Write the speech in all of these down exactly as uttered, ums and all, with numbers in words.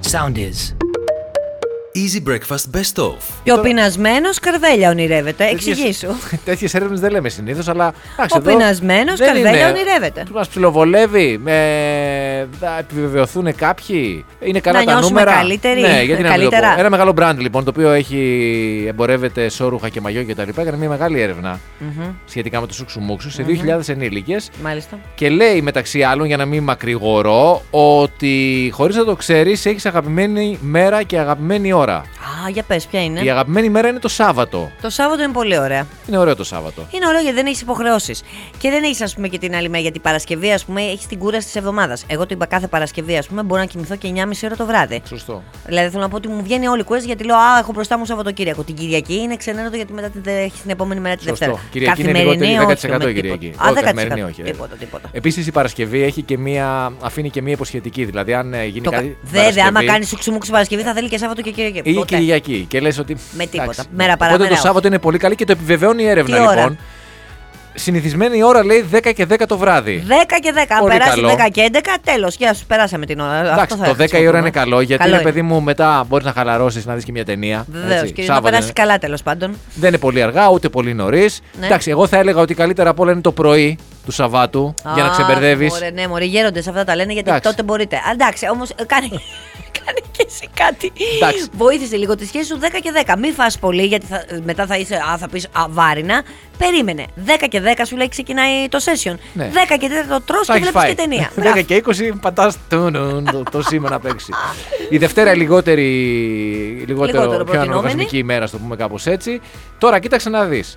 Sound is. Easy breakfast best of. Και ο πεινασμένος καρβέλια ονειρεύεται. Εξηγήσου. Τέτοιες έρευνες δεν λέμε συνήθως, αλλά. Ο πεινασμένος καρβέλια ονειρεύεται. Μας ψιλοβολεύει, με... θα επιβεβαιωθούν κάποιοι. Είναι καλά να τα νούμερα. Καλύτεροι, ναι, γιατί καλύτερα. Να ένα μεγάλο brand λοιπόν, το οποίο έχει εμπορεύεται σόρουχα και μαγιό κτλ. Έκανε μια μεγάλη έρευνα Mm-hmm. σχετικά με τους σουξουμούξους σε Mm-hmm. δύο χιλιάδες ενήλικες. Μάλιστα. Και λέει μεταξύ άλλων, για να μην μακρηγορώ, ότι χωρίς να το ξέρεις, έχεις αγαπημένη μέρα και αγαπημένη ώρα. Α, για πες, ποια είναι. Η αγαπημένη μέρα είναι το Σάββατο. Το Σάββατο είναι πολύ ωραία. Είναι ωραίο το Σάββατο. Είναι ωραίο γιατί δεν έχει υποχρεώσεις. Και δεν έχει, ας πούμε, και την άλλη μέρα. Γιατί Παρασκευή, ας πούμε, έχει την κούραση της εβδομάδας. Εγώ το είπα κάθε Παρασκευή, ας πούμε, μπορώ να κοιμηθώ και εννιά και μισή ώρα το βράδυ. Σωστό. Δηλαδή θέλω να πω ότι μου βγαίνει όλη η κούραση γιατί λέω Α, έχω μπροστά μου Σαββατοκύριακο. Την Κυριακή είναι ξενέρωτο γιατί μετά την, έχει την επόμενη μέρα τη Δευτέρα. Κυριακή είναι λιγότερη δέκα τοις εκατό η Κυριακή. Α, δέκα τοις εκατό. Καθημερινή, όχι. Τίποτα, τίποτα. Επίσης η Παρασκευή έχει και μία, αφήνει και μία υποσχετική. Δηλαδή, αν γίνει το κάτι. Βέβαια, άμα κάνει σουξουμούξ Παρασκευή θα θέλει και Σάββατο και Κυριακή. Ή Ποτέ. Κυριακή. Και λες ότι. Με τίποτα. Εντάξει, μέρα παραμέρα. Οπότε το Σάββατο είναι πολύ καλή και το επιβεβαιώνει η έρευνα Τι λοιπόν. ώρα? Συνηθισμένη ώρα λέει δέκα και δέκα το βράδυ. δέκα και δέκα. Αν περάσει καλό. δέκα και έντεκα, τέλος. Γεια σου, περάσαμε την ώρα. Εντάξει, το δέκα η ώρα είναι καλό γιατί καλό είναι, παιδί μου, μετά μπορεί να χαλαρώσεις, να δεις και μια ταινία. Βεβαίως. Και να περάσει είναι... καλά, τέλος πάντων. Δεν είναι πολύ αργά, ούτε πολύ νωρίς. Ναι. Εντάξει, εγώ θα έλεγα ότι καλύτερα απ' όλα είναι το πρωί του Σαββάτου Α, για να ξεμπερδεύεις. Ωραία, ναι, μωρέ, γέροντες αυτά τα λένε γιατί εντάξει. τότε μπορείτε. Εντάξει, όμως κάνει. Κάνε και εσύ κάτι. Εντάξει. Βοήθησε λίγο τη σχέση σου δέκα και δέκα. Μην φας πολύ γιατί θα, μετά θα, είσαι, α, θα πεις α, βάρινα. Περίμενε. δέκα και δέκα σου λέει ξεκινάει το session. Ναι. δέκα και δέκα το τρως και βλέπεις και ταινία. δέκα και είκοσι πατάς το, το σήμα να παίξει. Η Δευτέρα λιγότερη, λιγότερο, λιγότερο πιο αναργασμική ημέρα, στο πούμε κάπως έτσι. Τώρα κοίταξε να δεις.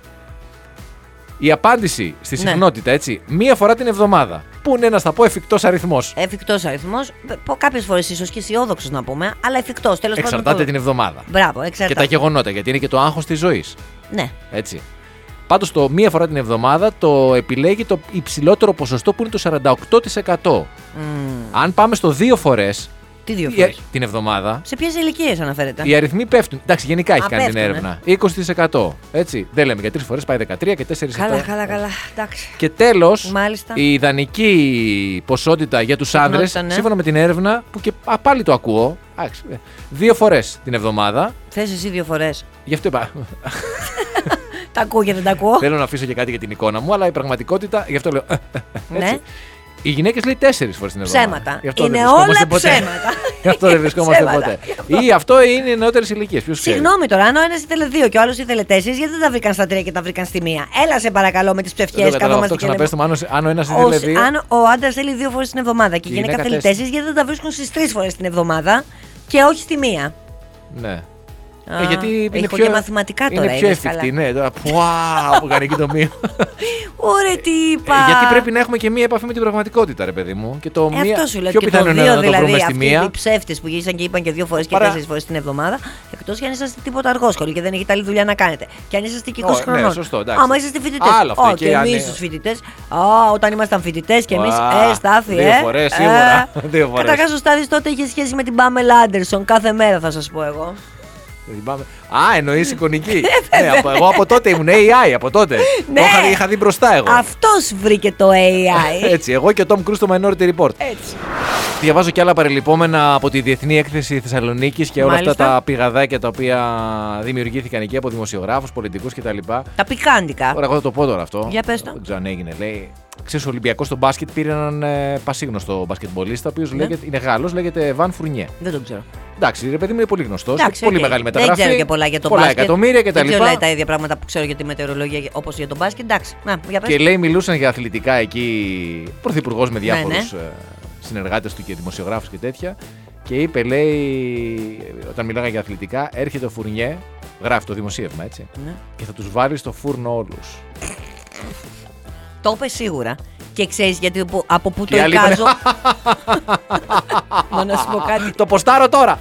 Η απάντηση στη συχνότητα, ναι. έτσι, μία φορά την εβδομάδα. Πού είναι ένας, θα πω, εφικτός αριθμός. Εφικτός αριθμός. Κάποιες φορές ίσως και αισιόδοξος να πούμε, αλλά εφικτός. Τέλος πάντων. Εξαρτάται την εβδομάδα. Μπράβο, εξαρτάται. Και τα γεγονότα, γιατί είναι και το άγχος της ζωής. Ναι. Έτσι. Πάντως το μία φορά την εβδομάδα το επιλέγει το υψηλότερο ποσοστό που είναι το σαράντα οκτώ τοις εκατό. Mm. Αν πάμε στο δύο φορές. Τι δύο φορές? Την εβδομάδα. Σε ποιες ηλικίες αναφέρεται? Οι αριθμοί πέφτουν. Εντάξει, γενικά έχει Α, κάνει πέφτουν, την έρευνα. είκοσι τοις εκατό. Έτσι. Δεν λέμε για τρεις φορές πάει δεκατρία και τέσσερα τοις εκατό. Καλά, καλά, καλά. Εντάξει. Και τέλος, Μάλιστα. η ιδανική ποσότητα για τους άνδρες, ναι. σύμφωνα με την έρευνα, που και α, πάλι το ακούω, άξι, δύο φορές την εβδομάδα. Θες εσύ δύο φορές? Γι' αυτό είπα. Τα ακούω και δεν τα ακούω. Θέλω να αφήσω και κάτι για την εικόνα μου, αλλά η πραγματικότητα, γι' αυτό λέω. Ναι. Οι γυναίκες λέει τέσσερις φορές την εβδομάδα. Ψέματα. Είναι όλα ψέματα. Γι' αυτό δεν βρισκόμαστε ποτέ. Ή αυτό είναι οι νεότερες ηλικίες. Συγγνώμη τώρα, αν ο ένας ήθελε δύο και ο άλλος ήθελε τέσσερις, γιατί δεν τα βρήκαν στα τρία και τα βρήκαν στη μία? Έλα σε παρακαλώ με τις ψευτιές. Αυτό ξαναπέστε μου, αν ο ένας ήθελε δύο. Αν ο άντρας θέλει δύο φορές την εβδομάδα και η γυναίκα θέλει τέσσερις, γιατί δεν τα βρίσκουν στις τρεις φορές την εβδομάδα και όχι στη μία? Ναι. Α, ε, γιατί έχω είναι πιο, και μαθηματικά τώρα. Είναι πιο εφικτή, ναι. Τώρα, πουά, που κάνει και το μείο. Ωραία, τι είπα. Ε, γιατί πρέπει να έχουμε και μία επαφή με την πραγματικότητα, ρε παιδί μου. Και το ε, μία, αυτό σου λέω. πιο και πιθανό το είναι δύο, να δηλαδή, το βρούμε στη μία. Οι ψεύτες που γύρισαν και είπαν και δύο φορές και Παρά... τέσσερις φορές την εβδομάδα, εκτός και αν είσαστε τίποτα αργόσχολοι και δεν έχετε άλλη δουλειά να κάνετε. Και αν είσαστε και είκοσι χρονών. Ναι, σωστό, εντάξει. Άμα είσαστε φοιτητές. Άλλο και εμείς τους φοιτητές. Όταν ήμασταν φοιτητές και εμείς. Ε, Στάθη, Δύο φορές, σίγουρα. Καταρχάς ο Στάθης τότε είχε σχέση με την Πάμελα Άντερσον κάθε μέρα, θα σας πω εγώ. Α, εννοείς εικονική. Ναι, εγώ από τότε ήμουν έι άι, από τότε. Ναι. Είχα, είχα δει μπροστά εγώ. Αυτός βρήκε το έι άι. Έτσι, εγώ και ο Tom Cruise στο Minority Report. Έτσι. Διαβάζω και άλλα παρελειπόμενα από τη Διεθνή Έκθεση Θεσσαλονίκης και όλα Μάλιστα. αυτά τα πηγαδάκια τα οποία δημιουργήθηκαν εκεί από δημοσιογράφους, πολιτικούς κτλ. Τα πικάντικα. Τώρα, εγώ θα το πω τώρα αυτό. Για πες το. Δεν ξέρω αν έγινε, λέει. Ξέρεις, ο Ολυμπιακός στο μπάσκετ πήρε έναν ε, πασίγνωστο μπασκετμπολίστα, ο οποίος Ναι. είναι Γάλλος, λέγεται Βαν Φουρνιέ. Δεν τον ξέρω. Εντάξει, ρε παιδί μου είναι πολύ γνωστός. Εντάξει, πολύ okay. μεγάλη μεταγραφή. Δεν ξέρω και πολλά για το πολλά μπάσκετ. εκατομμύρια κτλ. Δεν ξέρω λέει, τα ίδια πράγματα που ξέρω για τη μετεωρολογία όπως για το μπάσκετ. Εντάξει. Να, για πες. Και λέει, μιλούσαν για αθλητικά εκεί. Πρωθυπουργός με διάφορους ναι, ναι. συνεργάτες του και δημοσιογράφους και τέτοια. Και είπε, λέει, όταν μιλάγα για αθλητικά, έρχεται ο Φουρνιέ, γράφει το δημοσίευμα έτσι, Ναι. και θα τους βάλει στο φούρνο όλους. Το είπε σίγουρα. Και ξέρεις γιατί από πού το άλλοι εικάζω. Μα να σου πω κάτι. Το ποστάρω τώρα!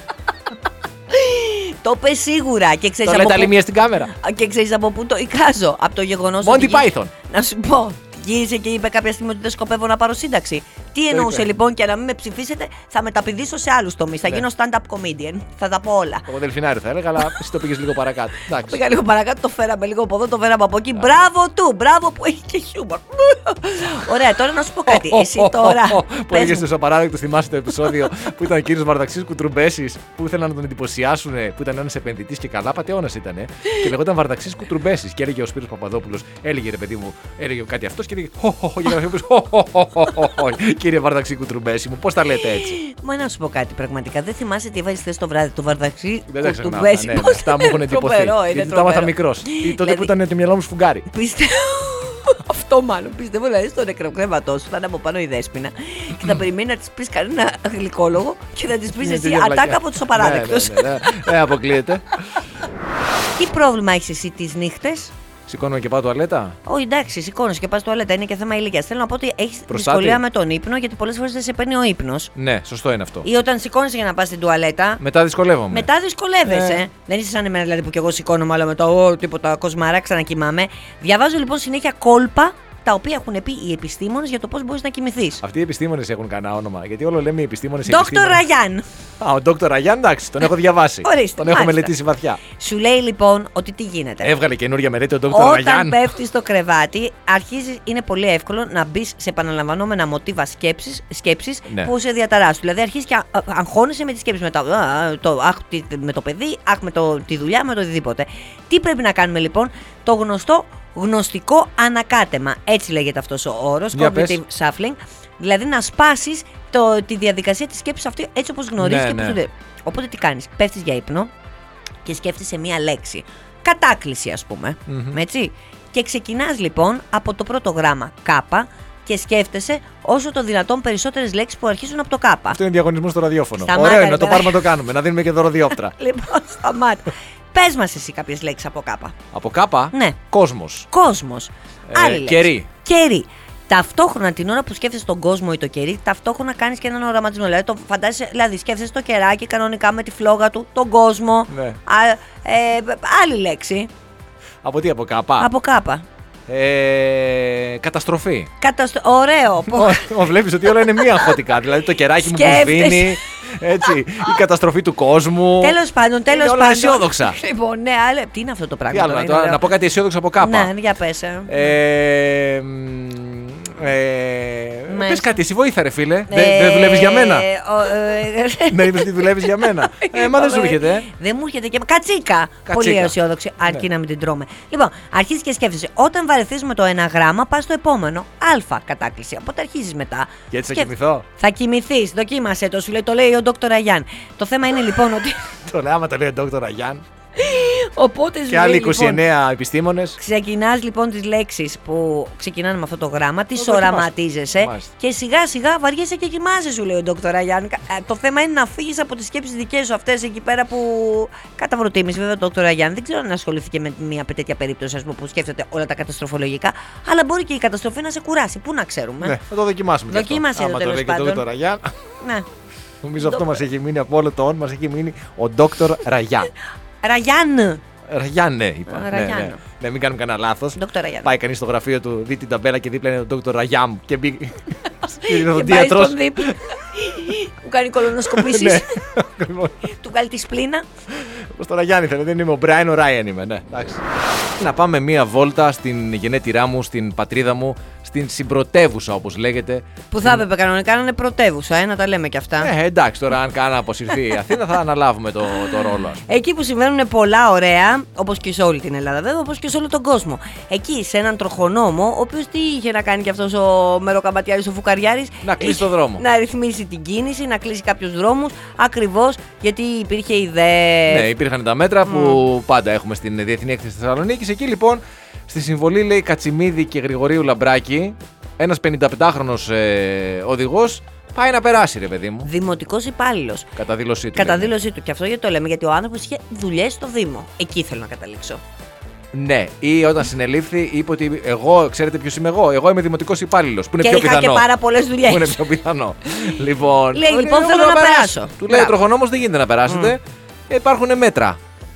Το είπε σίγουρα. Και ξέρεις Το λέτε άλλη μία στην κάμερα. Και ξέρεις από πού το εικάζω. Από το γεγονός Monty ότι. Python. Να σου πω. Γύρισε και είπε κάποια στιγμή ότι δεν σκοπεύω να πάρω σύνταξη. Τι εννοούσε λοιπόν, και να μην με ψηφίσετε, θα μεταπηδήσω σε άλλους τομείς. Θα Ναι. γίνω stand-up comedian. Θα τα πω όλα. Εγώ Δελφινάριο θα έλεγα, αλλά εσύ το πήγες λίγο παρακάτω. Εντάξει. Πήγα λίγο παρακάτω, το φέραμε λίγο από εδώ, το φέραμε από εκεί. Μπράβο του, μπράβο που έχει και χιούμορ. Ωραία, τώρα να σου πω κάτι. Εσύ τώρα. Που πες έλεγε μου. στο παράδειγμα, θυμάσαι το επεισόδιο που ήταν ο κύριος Βαρδαξής Κουτρουμπέσης, που ήθελαν να τον εντυπωσιάσουν, που ήταν ένας επενδυτής και καλά πατεώνας ήταν. Και λεγόταν Βαρδαξής Κουτρουμπέσης. Και έλεγε ο Σπύρος Παπαδόπουλος, έλεγε ρε παιδί μου, έλεγε κάτι αυτός και έλεγε χοχοχο. Κύριε Βαρδαξή Κουτρουμπέση μου, πώς τα λέτε έτσι. Μα να σου πω κάτι, πραγματικά δεν θυμάσαι τι έβαλε χθες το βράδυ. Το Βαρδαξί Δεν τα ξεχνάω. Κουτρουμπέση. Ναι, ναι, αυτά μου έχουν εντυπωθεί. Γιατί τα έμαθα μικρός. Ή τότε που ήταν το μυαλό μου σφουγγάρι. Πιστεύω. Αυτό μάλλον. Πιστεύω δηλαδή στο νεκροκρέβατό σου θα είναι από πάνω η Δέσποινα και θα περιμένει να τη πει κανένα γλυκόλογο και θα τη πει εσύ ατάκα από του απαράδεκτου. Δεν αποκλείεται. Τι πρόβλημα έχει εσύ τις νύχτες? Σηκώνουμε και πάω τουαλέτα. Όχι, εντάξει, σηκώνεσαι και πα τουαλέτα, είναι και θέμα ηλικία. Θέλω να πω ότι έχει Προστάτη. δυσκολία με τον ύπνο, γιατί πολλές φορές δεν σε παίρνει ο ύπνος. Ναι, σωστό είναι αυτό. Ή όταν σηκώνεσαι για να πα στην τουαλέτα. Μετά δυσκολεύομαι. Μετά δυσκολεύεσαι. Ναι. Δεν είσαι σαν εμένα δηλαδή που κι εγώ σηκώνομαι, αλλά μετά ο, τίποτα κοσμάρα, ξανακοιμάμαι. Διαβάζω λοιπόν συνέχεια κόλπα τα οποία έχουν πει οι επιστήμονες για το πώς μπορείς να κοιμηθείς. Αυτοί οι επιστήμονες έχουν κανένα όνομα. Γιατί όλο λέμε οι επιστήμονες. Δόκτωρ Ραγιάν. Α, ο Δόκτωρ Ραγιάν, εντάξει, τον έχω διαβάσει. Ορίστε, τον έχω μάλιστα. μελετήσει βαθιά. Σου λέει λοιπόν ότι τι γίνεται. Έβγαλε καινούργια μελέτη ο Δόκτωρ Όταν Ραγιάν. πέφτεις στο κρεβάτι, αρχίζει, είναι πολύ εύκολο να μπει σε επαναλαμβανόμενα μοτίβα σκέψης, σκέψης Ναι. που σε διαταράσσουν. Δηλαδή αρχίζει και α- α- αγχώνεσαι με τις σκέψεις μετά. Α, το, αχ, τι- με το παιδί, αχ, με το, τη δουλειά, με το οτιδήποτε. Τι πρέπει να κάνουμε λοιπόν? Το γνωστό γνωστικό ανακάτεμα. Έτσι λέγεται αυτός ο όρος. Για Cognitive πες. shuffling. Δηλαδή να σπάσεις το, τη διαδικασία της σκέψης αυτή έτσι όπως γνωρίζεις Ναι, και ναι. όπως το. Οπότε τι κάνεις? Πέφτεις για ύπνο και σκέφτεσαι μία λέξη. Κατάκληση, ας πούμε. Μμμ. Έτσι. Και ξεκινάς λοιπόν από το πρώτο γράμμα κάπα και σκέφτεσαι όσο το δυνατόν περισσότερες λέξεις που αρχίζουν από το κάπα. Αυτό είναι διαγωνισμό στο ραδιόφωνο. Σταμάτα, Ωραίο, ρε να το παιδάκι. πάρουμε να το κάνουμε. Να δίνουμε και δωροδιόπτρα. Λοιπόν, σταμάτα. Πες μας εσύ κάποιες λέξεις από κάπα. Από κάπα. Ναι. Κόσμος. Κόσμος. Ε, Άλλη λέξη. καιρή. Καιρή. Ταυτόχρονα την ώρα που σκέφτεσαι τον κόσμο ή το καιρί, ταυτόχρονα κάνεις και έναν οραματισμό. Δηλαδή, το φαντάζεσαι, δηλαδή σκέφτεσαι το κεράκι κανονικά με τη φλόγα του, τον κόσμο. Ναι. Α, ε, άλλη λέξη. Από τι, από κάπα. Από κάπα. Ε, καταστροφή. Καταστρο... Ωραίο. Μα βλέπει ότι όλα είναι μία αγχωτικά. Δηλαδή το κεράκι μου που Σκέφτεσαι. σβήνει. Έτσι, η καταστροφή του κόσμου. Τέλος πάντων, τέλος Είναι όλα πάντων. αισιόδοξα. Λοιπόν, ναι, αλλά τι είναι αυτό το πράγμα. Τι άλλο, τώρα, να, είναι τώρα, ωραίο. να πω κάτι αισιόδοξο από κάπα. Ναι, για πες. ε. Ε, μ, ε, Μες. πες κάτι, εσύ βοήθα ρε φίλε. Ε, Δεν δεν δουλεύεις για μένα. ε, ο, ε, Δεν είπες ότι δουλεύεις για μένα. Ε, μα δεν σου έρχεται. ε. Δεν μου έρχεται και κατσίκα. Πολύ αισιόδοξη, αρκεί Ναι. να μην την τρώμε. Λοιπόν, αρχίζει και σκέφτεσαι. Όταν βαρεθείς με το ένα γράμμα, πας στο επόμενο. Α, κατάκληση. Οπότε αρχίζει μετά. Και έτσι θα Σκέφ- κοιμηθώ. Θα κοιμηθεί. Δοκίμασε το, σου λέει, το λέει ο Δόκτωρ Αγιάν. Το θέμα είναι λοιπόν ότι. Το λέει, άμα το λέει ο Δόκτωρ Αγιάν. Οπότε σου Και λέει, άλλοι λοιπόν, είκοσι εννέα επιστήμονες. ξεκινάς λοιπόν τις λέξεις που ξεκινάνε με αυτό το γράμμα, τις Το δοκιμάσαι. οραματίζεσαι Μάλιστα. και σιγά σιγά βαριέσαι και κοιμάσαι, σου λέει ο Δόκτωρ Αγιάν. Ε, Το θέμα είναι να φύγεις από τις σκέψεις δικές σου αυτές εκεί πέρα που. Κατά προτίμηση, βέβαια, ο Δόκτωρ Αγιάν δεν ξέρω αν ασχολήθηκε με μια τέτοια περίπτωση, ας πούμε, που σκέφτεται όλα τα καταστροφολογικά, αλλά μπορεί και η καταστροφή να σε κουράσει. Πού να ξέρουμε. Ναι, θα το δοκιμάσουμε. και αυτό. Δοκίμασε το, Άμα το τέλος λέει και ο πάντων. Δόκτωρ Αγιάν. Ναι. Νομίζω αυτό μας έχει μείνει από όλο το όν, μας έχει μείνει ο Δόκτωρ Ραγιάν. Ραγιάν. Ραγιάν, ναι, είπα. Α, Ναι, Ραγιάν. ναι. Ναι, μην κάνουμε κανένα λάθος. Δόκτωρ Ραγιάν. Πάει κανείς στο γραφείο του, δει την ταμπέλα και δίπλα είναι ο Δόκτωρ Ραγιάν και μπει. Και είναι Και πάει οδοντίατρος. στον δίπλα. Μου κάνει κολονοσκοπήσεις. Ναι, ακριβώς. Του βγάλει τη σπλήνα. Προς τον Ραγιάν ήθελε, δεν είμαι ο Μπράιν, ο Ράιαν είμαι, ναι. Εντάξει. Να πάμε μία βόλτα στην γενέτειρά μου, στην πατρίδα μου, στην συμπρωτεύουσα όπως λέγεται. Που θα έπρεπε κανονικά να είναι πρωτεύουσα, ε, να τα λέμε κι αυτά. Ε, εντάξει, τώρα αν κάνα αποσυρθεί η Αθήνα θα αναλάβουμε το, το ρόλο. ας πούμε. Εκεί που συμβαίνουν πολλά ωραία, όπως και σε όλη την Ελλάδα βέβαια, όπως και σε όλο τον κόσμο. Εκεί σε έναν τροχονόμο, ο οποίος τι είχε να κάνει κι αυτός ο μεροκαμπατιάρης, ο φουκαριάρης. Να κλείσει είχε το δρόμο. Να ρυθμίσει την κίνηση, να κλείσει κάποιους δρόμους, ακριβώς γιατί υπήρχε ιδέα. Ναι, υπήρχαν τα μέτρα που πάντα έχουμε στην Διεθνή Έκθεση Θεσσαλονίκης. Εκεί λοιπόν στη συμβολή λέει Κατσιμίδη και Γρηγορίου Λαμπράκη, ένας πενηνταπεντάχρονος ε, οδηγός πάει να περάσει, ρε παιδί μου. Δημοτικός υπάλληλος. Κατά δήλωσή του. Κατά λέει. δήλωσή του. Και αυτό γιατί το λέμε, γιατί ο άνθρωπος είχε δουλειές στο Δήμο. Εκεί θέλω να καταλήξω. Ναι, ή όταν συνελήφθη είπε ότι εγώ, ξέρετε ποιος είμαι εγώ, εγώ είμαι δημοτικός υπάλληλος. Που είναι Και πιο είχα πιθανό. και πάρα πολλές δουλειές. Που είναι πιο πιθανό. λοιπόν, Λέει, ε, λοιπόν, εγώ θέλω να περάσω. Του λέει ο Μπράβο. τροχονόμος δεν γίνεται να περάσετε. Ε, υπάρχουν μέτρα.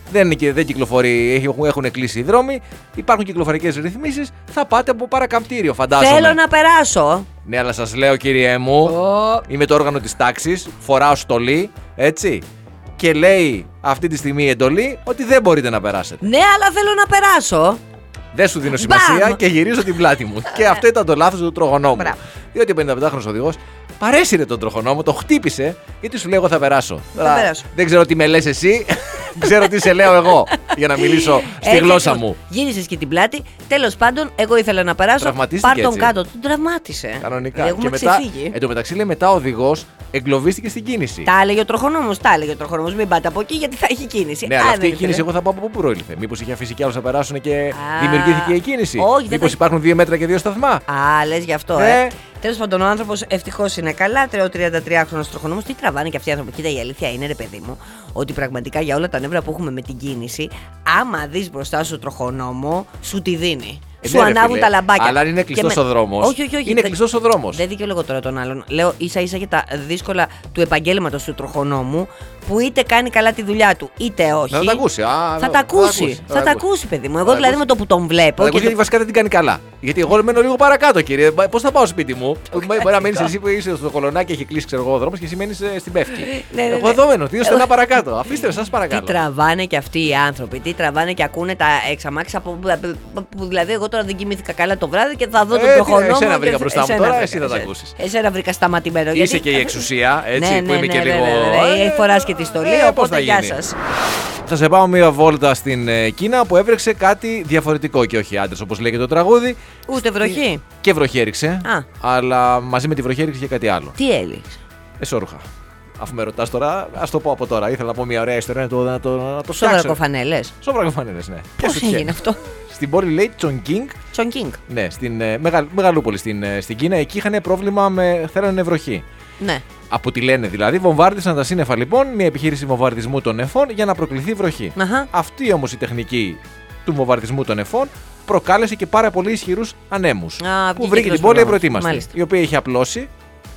δεν, δεν κυκλοφορεί, έχουν κλείσει οι δρόμοι, υπάρχουν κυκλοφορικές ρυθμίσεις, θα πάτε από παρακαμπτήριο, φαντάζομαι. Θέλω να περάσω. Ναι, αλλά σας λέω, κύριε μου, Oh. είμαι το όργανο της τάξης, φοράω στολή, έτσι. Και λέει αυτή τη στιγμή η εντολή ότι δεν μπορείτε να περάσετε. Ναι, αλλά θέλω να περάσω. Δεν σου δίνω σημασία Μπαμ. και γυρίζω την πλάτη μου. Και αυτό ήταν το λάθος του τροχονόμου. Μπράβο. Διότι ο πενηνταπεντάχρονος οδηγός παρέσυρε τον τροχονόμο, το χτύπησε, γιατί σου λέει: εγώ θα περάσω. Θα Τώρα, περάσω. δεν ξέρω τι με λες εσύ, ξέρω τι σε λέω εγώ για να μιλήσω στη Έτσι, γλώσσα ακριβώς. μου. Γύρισες και την πλάτη. Τέλος πάντων, εγώ ήθελα να περάσω. Τραυματίστηκε Πάρ' τον έτσι. κάτω. Τον τραυμάτισε. Κανονικά. Έχουμε Και μετά, ξεφύγει. εν τω μεταξύ, λέει μετά ο οδηγός εγκλωβίστηκε στην κίνηση. Τα έλεγε ο τροχονόμος, τα έλεγε ο τροχονόμος. Μην πάτε από εκεί γιατί θα έχει κίνηση. Ναι, Α, αλλά αυτή δεν η κίνηση ήθελε. εγώ θα πάω από πού προήλθε. Μήπως είχε αφήσει κι άλλους να περάσουν και Α, δημιουργήθηκε η κίνηση. όχι, δεν Μήπως θα- υπάρχουν δύο μέτρα και δύο σταθμά. Α, λες γι' αυτό, Ε. ε. Τέλος πάντων, ο άνθρωπος ευτυχώς είναι καλά. Ο τριαντατριάχρονος τροχονόμος. Τι τραβάνε και αυτοί οι άνθρωποι. Κοίτα, η αλήθεια είναι, ρε παιδί μου, ότι πραγματικά για όλα τα νεύρα που έχουμε με την κίνηση, άμα δεις μπροστά σου τροχονόμο, σου τη δίνει. Ε, Σου ναι, ρε ανάβουν φίλε, τα λαμπάκια. αλλά αν είναι Και κλειστός με- ο δρόμος. Όχι, όχι, όχι. Είναι δεν- κλειστός ο δρόμος. Δεν δικαιολογώ τώρα τον άλλον. Λέω ίσα ίσα για τα δύσκολα του επαγγέλματος του τροχονόμου, που είτε κάνει καλά τη δουλειά του, είτε όχι. Να τα ακούσει. Α, Θα να- τα ακούσει. Θα τα ακούσει, παιδί μου. Εγώ δηλαδή με το που τον Θα βλέπω. τα και ακούσει γιατί το- βασικά δεν την κάνει καλά. Γιατί εγώ μένω λίγο παρακάτω, κύριε. Πώς θα πάω σπίτι μου. Μπορεί να μένεις εσύ που είσαι στο κολονάκι, έχει κλείσει ξέρω εγώ ο δρόμος και εσύ μένεις ε, στην Πεύκη. Ναι, ναι, Εγώ ναι. εδώ μένω, δύο στενά παρακάτω. Αφήστε με, σας παρακαλώ. Τι τραβάνε και αυτοί οι άνθρωποι, τι τραβάνε και ακούνε τα εξαμάξια που, που δηλαδή εγώ τώρα δεν κοιμήθηκα καλά το βράδυ και θα δω Ε, τον τι, τροχονόμο. εσένα και βρήκα θε- μπροστά μου εσένα τώρα, βρήκα, εσύ θα τα εσένα. ακούσεις. Εσένα βρήκα σταματημένο. Είσαι γιατί- και η εξουσία, έτσι, Ναι, που ναι, είμαι ναι, και ναι, λίγο. ναι, ναι, Ε, φοράς και τη στολή, ε, πώς οπότε θα γεια γίνει. σας. Θα σε πάω μία βόλτα στην ε, Κίνα που έβρεξε κάτι διαφορετικό και όχι άντρες όπως λέγεται το τραγούδι. Ούτε βροχή. Και βροχή έριξε. Α. Αλλά μαζί με τη βροχή έριξε και κάτι άλλο. Τι έλειξε. Εσώρουχα. Αφού με ρωτάς τώρα, ας το πω από τώρα. Ήθελα να πω μια ωραία ιστορία να το, να το, να το φτιάξω. Σοβρακοφανέλες. Σοβρακοφανέλες, ναι. Πώς Και σου έγινε αυτό. Στην πόλη λέει Chongqing, Τσονκίνγκ. ναι, στην ε, Μεγα, Μεγαλούπολη στην, ε, στην Κίνα. Εκεί είχαν πρόβλημα με. Θέλανε βροχή. Ναι. Από τι λένε δηλαδή, βομβάρδισαν τα σύννεφα λοιπόν, μια επιχείρηση βομβαρδισμού των νεφών για να προκληθεί βροχή. Αχα. Αυτή όμως η τεχνική του βομβαρδισμού των νεφών προκάλεσε και πάρα πολύ ισχυρούς ανέμους. Α, Που βγήκε βρήκε και την πόλη στον απροετοίμαστη. Μάλιστα. Η οποία είχε απλώσει,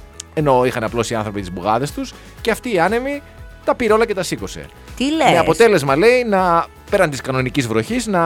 ενώ είχαν απλώσει οι άνθρωποι τις μπουγάδες τους, και αυτοί οι άνεμοι τα πήρε όλα και τα σήκωσε. Τι λες. Με αποτέλεσμα λέει να πέραν της κανονικής βροχής να.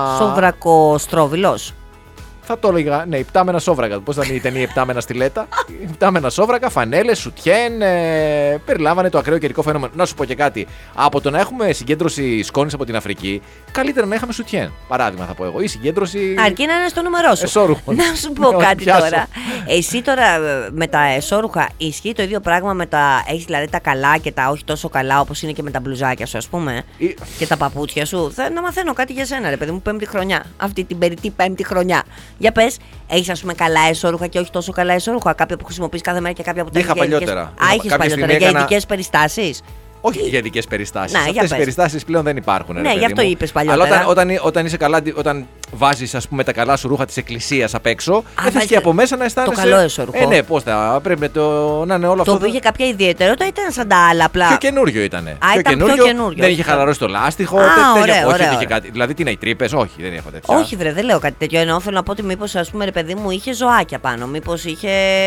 Σοβρακοστρόβιλος. Θα το έλεγα, ναι, υπτάμενα σόβρακα. Πώς ήταν η ταινία Υπτάμενα στιλέτα. Υπτάμενα σόβρακα, φανέλες, σουτιέν. Ε, περιλάμβανε το ακραίο καιρικό φαινόμενο. Να σου πω και κάτι. Από το να έχουμε συγκέντρωση σκόνης από την Αφρική, καλύτερα να είχαμε σουτιέν. Παράδειγμα θα πω εγώ. Ή συγκέντρωση. Αρκεί να είναι στο νούμερό σου. Εσώρουχων. Να σου πω Ναι, κάτι πιάσω. τώρα. Εσύ τώρα ε, με τα εσώρουχα ισχύει το ίδιο πράγμα με τα. Έχει δηλαδή τα καλά και τα όχι τόσο καλά όπως είναι και με τα μπλουζάκια σου, ας πούμε. Ή- Και τα παπούτσια σου. Θα να μαθαίνω κάτι για σένα, ρε παιδί μου, πέμπτη χρονιά. Αυτή την περιττή πέμπτη χρονιά. Για πες, έχει ας πούμε καλά εσώρουχα και όχι τόσο καλά εσώρουχα. Κάποια που χρησιμοποιείς κάθε μέρα και κάποια που τα Είχα έχεις για παλιότερα. ειδικές- Είχα- Α, είχε κάποια παλιότερα στιγμή για έκανα- ειδικές περιστάσεις. Όχι για ειδικές περιστάσεις. Να, για Αυτές οι πες. περιστάσεις πλέον δεν υπάρχουν. ρε Ναι, παιδί γι' αυτό μου. είπες παλιότερα. Αλλά όταν, όταν, όταν είσαι καλά, όταν βάζεις ας πούμε τα καλά σου ρούχα της εκκλησίας απ' έξω, δεν θες βάζεις και από μέσα να αισθάνεσαι. το καλό εσώρουχο. Ε, ναι, πώς θα. Πρέπει το, να είναι όλο Το αυτό. οποίο είχε κάποια ιδιαιτερότητα, ήταν σαν τα άλλα απλά. Πιο καινούριο ήταν. ήταν πιο καινούριο. Δεν είχε χαλαρώσει το λάστιχο. Α, τε- τέτοια- ωραία, όχι, ωραία, δεν είχε ωραία. κάτι. Δηλαδή τι είναι οι τρύπες, όχι, δεν έχω τέτοια. Όχι, βρε, δεν λέω κάτι τέτοιο. Εννοώ θέλω να πω ότι μήπως ας πούμε ρε παιδί μου είχε ζωάκια πάνω. Μήπως είχε.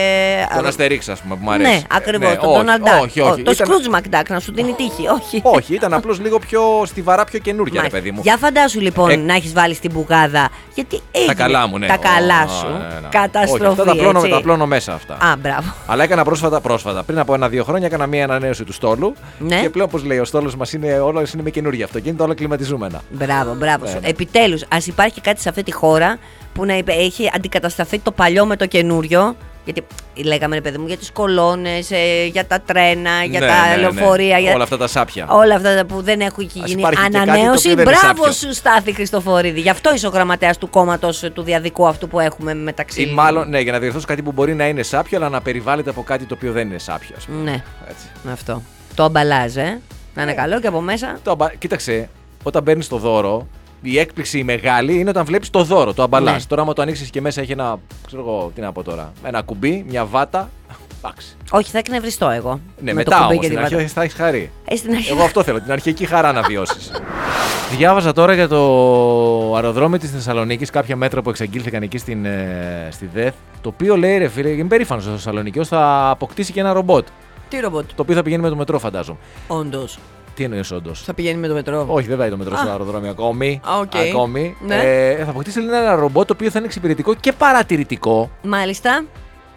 Τον Αστερίξ, α πούμε, που μου αρέσει. Ναι, ακριβώς. Ναι, τον όχι, Donald Duck. όχι, όχι. Το Ήταν- Scrooge McDuck, να σου δίνει τύχη. Όχι. Όχι, ήταν απλώς λίγο πιο στιβαρά, πιο καινούρια, ρε Μάλιστα. παιδί μου. Για φαντάσου λοιπόν Ε, να έχει βάλει στην μπουγάδα. Γιατί έγινε καλά μου, ναι. Τα καλά Ω, σου. ναι, ναι. Καταστροφή. Όχι, αυτά τα πλώνω, έτσι. τα πλώνω μέσα αυτά. Α, μπράβο. Αλλά έκανα πρόσφατα, πρόσφατα. Πριν από ένα-δύο χρόνια έκανα μία ανανέωση του στόλου. Ναι. Και πλέον, όπως λέει, ο στόλος μας είναι όλα είναι με καινούργια αυτοκίνητα, όλα κλιματιζούμενα. Μπράβο, μπράβο Ναι, σου. ναι. Επιτέλους, ας υπάρχει κάτι σε αυτή τη χώρα που να υπε- έχει αντικατασταθεί το παλιό με το καινούριο. Γιατί λέγαμε, ρε παιδί μου, για τις κολόνες, ε, για τα τρένα, για Ναι, τα ναι, ναι. λεωφορεία. Για... Όλα αυτά τα σάπια. Όλα αυτά τα που δεν έχουν Ας γίνει υπάρχει και κάτι το ανανέωση. οποίο δεν είναι Μπράβο σάπιο. σου, Στάθη Χριστοφορίδη. Γι' αυτό είσαι ο γραμματέας του κόμματος του διαδικού αυτού που έχουμε μεταξύ. Ή μάλλον, ναι, για να διορθώσω κάτι που μπορεί να είναι σάπιο, αλλά να περιβάλλεται από κάτι το οποίο δεν είναι σάπιο, ας πούμε. Ναι, Έτσι. αυτό. Το αμπαλάζ, ε. Να είναι καλό και από μέσα. Το αμπα... Κοίταξε, όταν παίρνει το δώρο, η έκπληξη η μεγάλη είναι όταν βλέπει το δώρο, το αμπαλάζ. Ναι. Τώρα, άμα το ανοίξει και μέσα έχει ένα. Ξέρω εγώ, τι να πω τώρα. Ένα κουμπί, μια βάτα. Εντάξει. Όχι, θα εκνευριστώ εγώ. Ναι, με το μετά κουμπί όμως, και στην τη βάτα. αρχή θα έχει χαρεί. Ε, στην αρχή. Εγώ αυτό θέλω, την αρχική χαρά να βιώσει. Διάβαζα τώρα για το αεροδρόμιο της Θεσσαλονίκης, κάποια μέτρα που εξαγγείλθηκαν εκεί στην, ε, στη ΔΕΘ. Το οποίο λέει, ρε φίλε, είμαι περήφανος ο Θεσσαλονικιός, θα αποκτήσει και ένα ρομπότ. Τι ρομπότ. Το οποίο θα πηγαίνει με το μετρό, φαντάζομαι. Όντως. Τι εννοείς όντως? Θα πηγαίνει με το μετρό. Όχι, δεν πάει το μετρό στο αεροδρόμιο ακόμη. Okay. ακόμη. Ναι. Ε, θα αποκτήσει ένα ρομπότ το οποίο θα είναι εξυπηρετικό και παρατηρητικό. Μάλιστα.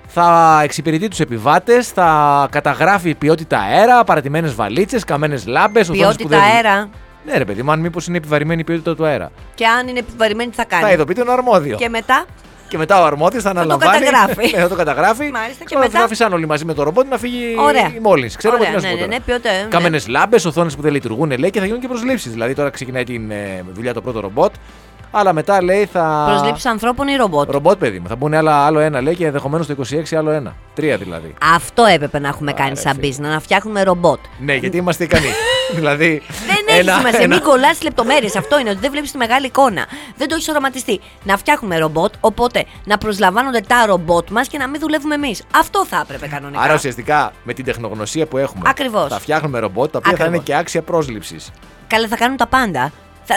Θα εξυπηρετεί τους επιβάτες, θα καταγράφει ποιότητα αέρα, παρατημένες βαλίτσες, καμένες λάμπες. Ποιότητα αέρα. Ναι, ρε παιδί μου, αν μήπως είναι επιβαρημένη η ποιότητα του αέρα. Και αν είναι επιβαρημένη, τι θα κάνει? Θα ειδοποιεί τον αρμόδιο. Και μετά. Και μετά ο αρμόδιος θα αναλαμβάνει. Θα το καταγράφει. Ναι, θα το καταγράφει. Μάλιστα, και θα μετά. το αφήσαν όλοι μαζί με το ρομπότ να φύγει Ωραία. η μόλυνση. Ξέρω Ωραία, τι να σου ναι, πω. ναι, ναι, ποιότητα, ναι. Καμένες λάμπες, οθόνες που δεν λειτουργούν, λέει, και θα γίνουν και προσλήψεις. Δηλαδή τώρα ξεκινάει την ε, δουλειά το πρώτο ρομπότ. Αλλά μετά λέει θα. Προσλήψεις ανθρώπων ή ρομπότ? Ρομπότ, παιδί μου. Θα μπουν άλλα, άλλο ένα λέει και ενδεχομένως το είκοσι έξι άλλο ένα. Τρία δηλαδή. Αυτό έπρεπε να έχουμε Άρα, κάνει σαν φίλε. business, να φτιάχνουμε ρομπότ. Ναι, γιατί είμαστε ικανοί. δηλαδή. Δεν έχει σημασία, μην κολλάς τις λεπτομέρειες. Αυτό είναι ότι δεν βλέπεις τη μεγάλη εικόνα. Δεν το έχεις οραματιστεί. Να φτιάχνουμε ρομπότ, οπότε να προσλαμβάνονται τα ρομπότ μας και να μην δουλεύουμε εμείς. Αυτό θα έπρεπε κανονικά. Άρα ουσιαστικά με την τεχνογνωσία που έχουμε. Ακριβώς. Θα φτιάχνουμε ρομπότ τα οποία Ακριβώς. θα είναι και άξια πρόσληψης. Καλά, θα κάνουν τα πάντα. Θα,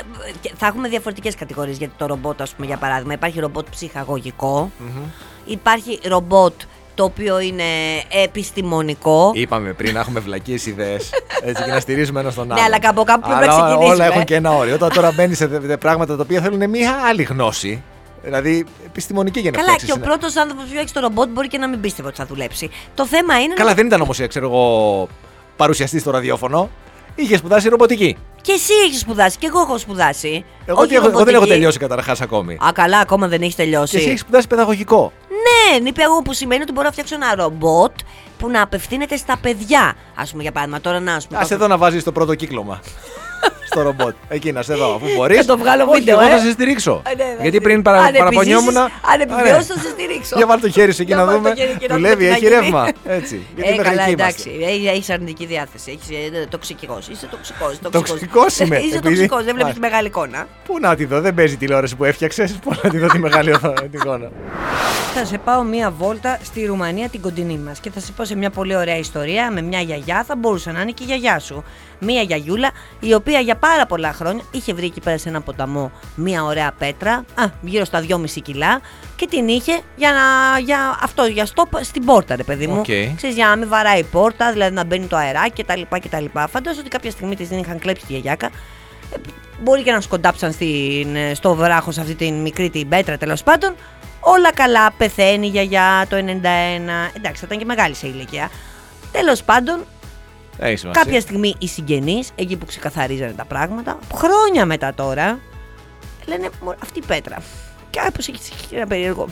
θα έχουμε διαφορετικές κατηγορίες γιατί το ρομπότ, ας πούμε, για παράδειγμα, υπάρχει ρομπότ ψυχαγωγικό, Mm-hmm. υπάρχει ρομπότ το οποίο είναι επιστημονικό. Είπαμε πριν να έχουμε βλακίες ιδέες. Έτσι και να στηρίζουμε ένα στον άλλο. Ναι, αλλά κάπου κάπου πρέπει να Αλλά ξεκινήσουμε. όλα έχουν και ένα όριο. Όταν τώρα μπαίνει σε δε- δε- πράγματα τα οποία θέλουν μια άλλη γνώση. Δηλαδή επιστημονική για να Καλά, φτιάξεις και ο ένα- πρώτος άνθρωπος που φτιάξει το ρομπότ μπορεί και να μην πίστευε ότι θα δουλέψει. Το θέμα είναι. Καλά, να... δεν ήταν όμως, ξέρω εγώ, παρουσιαστής στο ραδιόφωνο. Είχε σπουδάσει ρομποτική. Και εσύ έχεις σπουδάσει, και εγώ έχω σπουδάσει. Εγώ, Όχι τι έχω, εγώ δεν έχω ρομποτική. τελειώσει καταρχάς ακόμη. Α, καλά, ακόμα δεν έχει τελειώσει. Και εσύ έχεις σπουδάσει παιδαγωγικό. Ναι, νηπιαγωγό, που σημαίνει ότι μπορώ να φτιάξω ένα ρομπότ που να απευθύνεται στα παιδιά. Ας πούμε, για παράδειγμα, τώρα να σου πω. Ας εδώ να βάζεις το πρώτο κύκλωμα. Στο ρομπότ. Εκεί να σε δω, αφού μπορείς. Θα το βγάλω Όχι, βίντεο, εγώ ε. θα σε στηρίξω. Ε, ναι, ναι. Γιατί πριν παρα, Αν παραπονιόμουν. επιζήσεις, αν επιβιώσεις, θα σε στηρίξω. Για βάλει το χέρι σου εκεί Για να βάλ' το δούμε. χέρι και να Δουλεύει, δούμε τι έχει να γίνει. ρεύμα. Έτσι. Γιατί Ε, μέχρι καλά, εκεί εντάξει. είμαστε. Έχει αρνητική διάθεση. Έχει τοξικό. Είσαι τοξικό. Τοξικός είμαι, Είσαι επειδή- τοξικό. Δεν βλέπει Μάλιστα. τη μεγάλη εικόνα. Πού να τη δω, δεν παίζει τηλεόραση που έφτιαξες. Πού να τη δω τη μεγάλη οθόνη, την εικόνα. Θα σε πάω μία βόλτα στη Ρουμανία, την κοντινή μας, και θα σε πω σε μια πολύ ωραία ιστορία με μια γιαγιά. Θα μπορούσε να είναι και η γιαγιά σου. Μία γιαγιούλα, η οποία για πάρα πολλά χρόνια είχε βρει εκεί πέρα σε ένα ποταμό μία ωραία πέτρα, α, γύρω στα δυόμισι κιλά, και την είχε για, να, για αυτό, για στόπ στην πόρτα, ρε παιδί μου. Okay. Ξέρεις, για να μην βαράει η πόρτα, δηλαδή να μπαίνει το αεράκι κτλ. κτλ. Φαντάζομαι ότι κάποια στιγμή της την είχαν κλέψει τη γιαγιάκα. Ε, μπορεί και να σκοντάψαν στην, στο βράχο σε αυτή την μικρή την πέτρα, τέλος πάντων. Όλα καλά, πεθαίνει η γιαγιά το ενενήντα ένα. Εντάξει, θα ήταν και μεγάλη σε ηλικία. Τέλος πάντων, Έχει σημασία. κάποια στιγμή οι συγγενείς, εκεί που ξεκαθαρίζανε τα πράγματα, χρόνια μετά τώρα, λένε «Μωρέ, αυτή η πέτρα κάπως έχει ένα περίεργο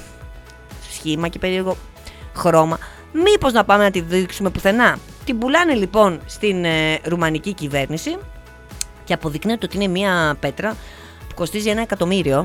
σχήμα και περίεργο χρώμα. Μήπως να πάμε να τη δείξουμε πουθενά?» Την πουλάνε λοιπόν στην ε, ρουμανική κυβέρνηση και αποδεικνύεται ότι είναι μια πέτρα που κοστίζει ένα εκατομμύριο.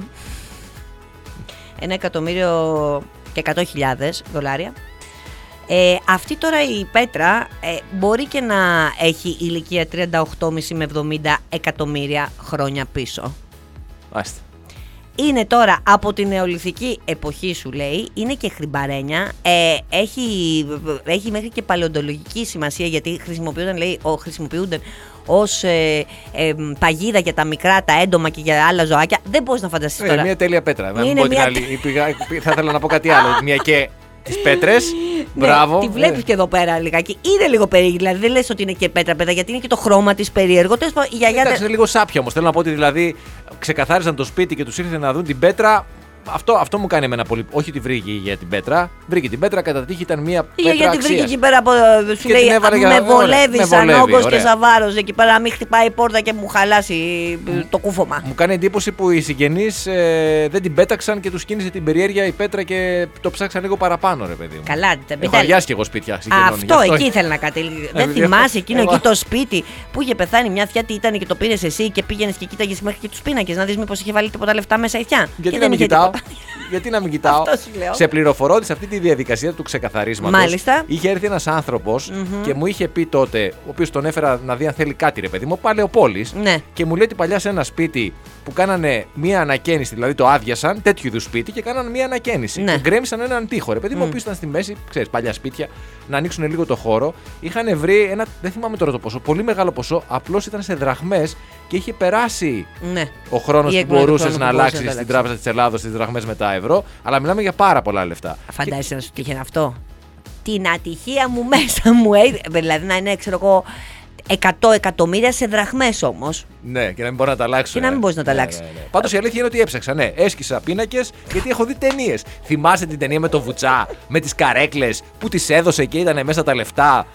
Ένα εκατομμύριο και εκατό χιλιάδες δολάρια. Ε, αυτή τώρα η πέτρα ε, μπορεί και να έχει ηλικία τριάντα οκτώ κόμμα πέντε με εβδομήντα εκατομμύρια χρόνια πίσω. Μάλιστα. Είναι τώρα από την νεολιθική εποχή, σου λέει, είναι και χρυμπαρένια, ε, έχει, έχει μέχρι και παλαιοντολογική σημασία, γιατί χρησιμοποιούνταν, λέει, ο, χρησιμοποιούνταν ως ε, ε, παγίδα για τα μικρά, τα έντομα και για άλλα ζωάκια. Δεν μπορείς να φανταστείς Ε, τώρα. μια τέλεια πέτρα. Να μην Είναι πω την μια άλλη. Πήγα- Θα ήθελα να πω κάτι άλλο. Μια και τις πέτρες. Μπράβο. Ναι, τη βλέπεις και εδώ πέρα λιγάκι. Είναι λίγο περίεργη, δηλαδή δεν λες ότι είναι και πέτρα, πέτρα, γιατί είναι και το χρώμα της περίεργο. Τέλος πάντων, η γιαγιά Εντάξει, δεν- είναι λίγο σάπια όμως. Θέλω να πω ότι δηλαδή ξεκαθάριζαν το σπίτι και τους ήρθε να δουν την πέτρα. Αυτό, αυτό μου κάνει εμένα πολύ. Όχι ότι βρήκε για την πέτρα. Βρήκε την πέτρα, κατά τύχη ήταν μια Η πέτρα. γιαγιά τη βρήκε αξίας. εκεί πέρα από. Σου Και λέει: την έβαλε για- με ωραία, βολεύει με σαν βολεύει, όγκος και ωραία. σαν βάρος εκεί πέρα, να μην χτυπάει η πόρτα και μου χαλάσει το κούφωμα. Μου κάνει εντύπωση που οι συγγενείς ε, δεν την πέταξαν και τους κίνησε την περιέργεια η πέτρα και το ψάξαν λίγο παραπάνω, ρε παιδί μου. Καλά, μην Έχω τα- αδειάσει κι εγώ σπίτια συγγενών. γι' Αυτό, εκεί ήθελα να κατέληγε. Δεν Ε, θυμάσαι εκείνο εγώ- εκεί το σπίτι που είχε πεθάνει μια θιά, τι ήταν και το πήρε εσύ και πήγαινε και κοίταγε μέχρι και του πίνακες να δει μήπως είχε βάλει τίποτα λεφτά μέσα η θιά. Γιατί Και να δεν μην είχε κοιτάω. τίποτα. Γιατί να μην κοιτάω. Αυτό σου λέω. Σε πληροφορώ ότι σε αυτή τη διαδικασία του ξεκαθαρίσματος Μάλιστα. είχε έρθει ένας άνθρωπος και μου είχε πει τότε, ο οποίος τον έφερα να δει αν θέλει κάτι, ρε παιδί μου, παλαιοπόλης. Ναι. Και μου λέει ότι παλιά σε ένα σπίτι που κάνανε μία ανακαίνιση, δηλαδή το άδειασαν, τέτοιου είδου σπίτι και κάνανε μία ανακαίνιση. Ναι. Και γκρέμισαν έναν τοίχο, ρε παιδί μου, ο οποίος ήταν στη μέση, ξέρεις, παλιά σπίτια, να ανοίξουν λίγο το χώρο. Είχαν βρει ένα, δεν θυμάμαι τώρα το ποσό, πολύ μεγάλο ποσό, απλώς ήταν σε δραχμές και είχε περάσει Ναι. ο χρόνο Η που εκπνοή του μπορούσε χρόνου να που μπορούσε αλλάξει να στην αλλάξει. Τράπεζα τη Ελλάδα στις δραχμές με τα ευρώ, αλλά μιλάμε για πάρα πολλά λεφτά. Φαντάζεσαι να σου τύχαινε αυτό. Την ατυχία μου μέσα μου έδειξε. Δηλαδή να είναι, ξέρω εγώ, εκατό εκατομμύρια σε δραχμές όμως. Ναι, και να μην μπορεί να τα αλλάξει. Και να μην μπορεί να τα αλλάξει. Ναι, ναι, ναι. Πάντως η αλήθεια είναι ότι έψαξα. Ναι, έσκυσα πίνακες γιατί έχω δει ταινίες. Θυμάσαι την ταινία με το Βουτσά, με τις καρέκλες που τις έδωσε και ήταν μέσα τα λεφτά.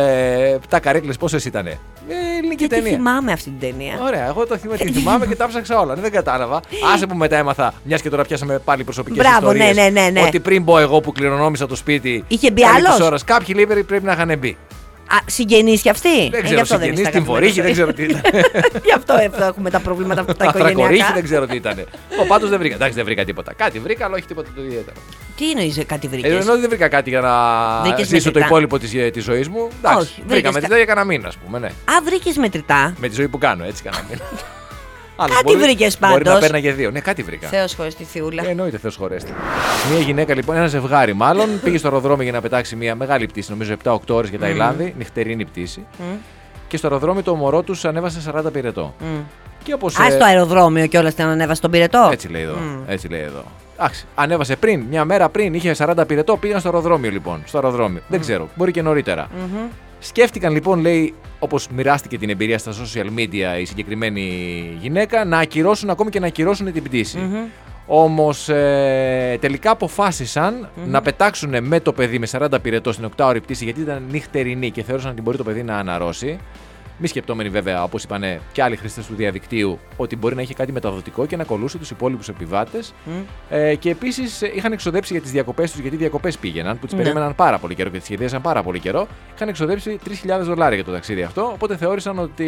Ε, τα καρέκλες πόσες ήτανε. Ε, ελληνική Γιατί ταινία. θυμάμαι αυτή την ταινία. Ωραία, εγώ το θυμάμαι, τη θυμάμαι και τα ψάξα όλα. Ναι, δεν κατάλαβα. Άσε που μετά έμαθα, μια και τώρα πιάσαμε πάλι προσωπικές Μπράβο, ιστορίες. ναι, ναι, ναι, ναι. Ότι πριν μπω εγώ που κληρονόμησα το σπίτι. Είχε μπει καλή της άλλος? ώρας, κάποιοι λέει πρέπει να είχαν μπει. Α, συγγενείς κι αυτοί. Δεν Ε, ξέρω, γι' αυτό δεν συγγενείς, είστε την βορύχη, δεν αγαπημένοι. ξέρω τι ήταν. Γι' αυτό αυτό έχουμε τα προβλήματα αυτά τα Ανθρακορίχη, οικογενειακά. δεν ξέρω τι ήταν. Ο πάντως δεν βρήκα. Εντάξει, δεν βρήκα τίποτα. Κάτι βρήκα, αλλά όχι τίποτα το ιδιαίτερο. Τι εννοείς κάτι Ε, βρήκες? ενώ δεν βρήκα κάτι για να Βρήκες ζήσω το μετρητά. υπόλοιπο τη της ζωή μου. Εντάξει, Όχι, βρήκα βρήκες μετρητά για κανένα μήνα, α πούμε. Ναι. Α, βρήκες μετρητά. Με τη ζωή που κάνω, έτσι κανένα μήνα. Άλλος Κάτι μπορεί- βρήκες Μπορεί να πάντως. παίρναγε δύο. Ναι, κάτι βρήκα. Θεός χωρίς τη Θιούλα. Ε, εννοείται, Θεός χωρέστη. Μια γυναίκα λοιπόν, ένα ζευγάρι μάλλον, πήγε στο αεροδρόμιο για να πετάξει μια μεγάλη πτήση, νομίζω επτά οκτώ ώρες για Ταϊλάνδη, νυχτερινή πτήση. Μμ, Και στο αεροδρόμιο το μωρό του ανέβασε σαράντα πυρετό. μμ. Και όπως, Α, ε, στο αεροδρόμιο κιόλας την ανέβασε τον πυρετό. Έτσι λέει εδώ. Μμ. Έτσι λέει εδώ. Εντάξει, ανέβασε πριν, μια μέρα πριν, είχε σαράντα πυρετό, πήγαν στο αεροδρόμιο λοιπόν. Στο αεροδρόμιο. Δεν ξέρω, μπορεί και νωρίτερα. Μμμ. Σκέφτηκαν λοιπόν, λέει, όπως μοιράστηκε την εμπειρία στα social media η συγκεκριμένη γυναίκα, να ακυρώσουν ακόμη και να ακυρώσουν την πτήση. Μμμ. Όμως ε, τελικά αποφάσισαν Μμμ. να πετάξουν με το παιδί με σαράντα πυρετό στην οκτάωρη πτήση γιατί ήταν νυχτερινή και θεώρησαν ότι μπορεί το παιδί να αναρρώσει. Μη σκεπτόμενοι βέβαια, όπως είπαν και άλλοι χρήστες του διαδικτύου, ότι μπορεί να είχε κάτι μεταδοτικό και να κολούσε τους υπόλοιπους επιβάτες. Μμ. Ε, και επίσης είχαν εξοδέψει για τις διακοπές τους, γιατί διακοπές πήγαιναν, που τις Ναι. περίμεναν πάρα πολύ καιρό και τις σχεδίασαν πάρα πολύ καιρό. Είχαν εξοδέψει τρεις χιλιάδες δολάρια για το ταξίδι αυτό. Οπότε θεώρησαν ότι,